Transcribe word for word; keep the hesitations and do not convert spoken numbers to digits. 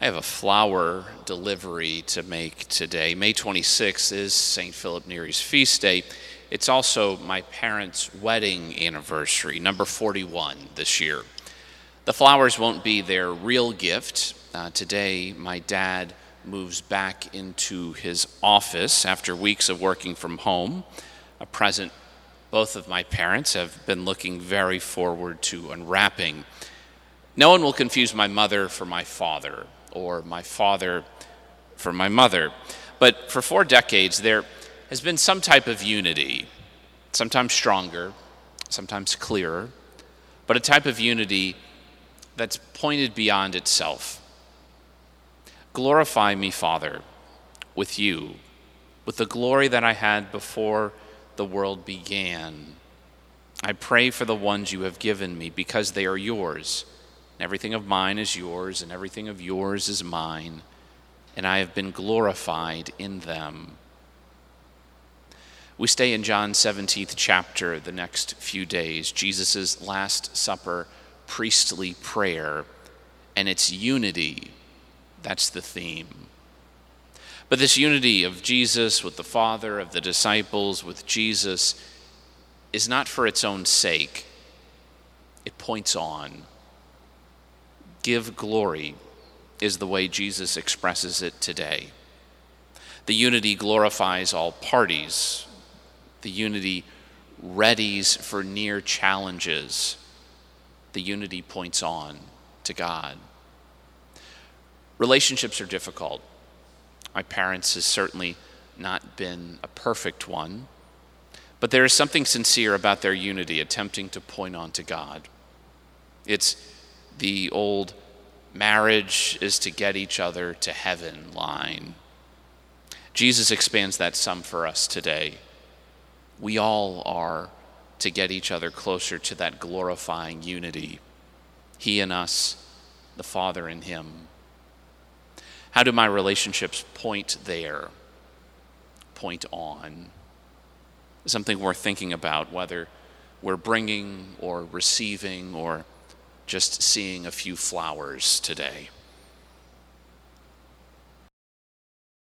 have a flower delivery to make today. May twenty-sixth is Saint Philip Neri's feast day. It's also my parents' wedding anniversary, number forty-one this year. The flowers won't be their real gift. Uh, today, my dad moves back into his office after weeks of working from home, a present both of my parents have been looking very forward to unwrapping. No one will confuse my mother for my father, or my father for my mother. But for four decades, there has been some type of unity, sometimes stronger, sometimes clearer, but a type of unity that's pointed beyond itself. Glorify me, Father, with you, with the glory that I had before the world began. I pray for the ones you have given me because they are yours. Everything of mine is yours, and everything of yours is mine, and I have been glorified in them. We stay in John's seventeenth chapter the next few days, Jesus' Last Supper priestly prayer, and its unity. That's the theme. But this unity of Jesus with the Father, of the disciples with Jesus, is not for its own sake. It points on. Give glory is the way Jesus expresses it today. The unity glorifies all parties. The unity readies for near challenges. The unity points on to God. Relationships are difficult. My parents has certainly not been a perfect one, but there is something sincere about their unity, attempting to point on to God. It's the old marriage is to get each other to heaven line. Jesus expands that some for us today. We all are to get each other closer to that glorifying unity. He in us, the Father in him. How do my relationships point there, point on? Something worth thinking about, whether we're bringing or receiving or just seeing a few flowers today.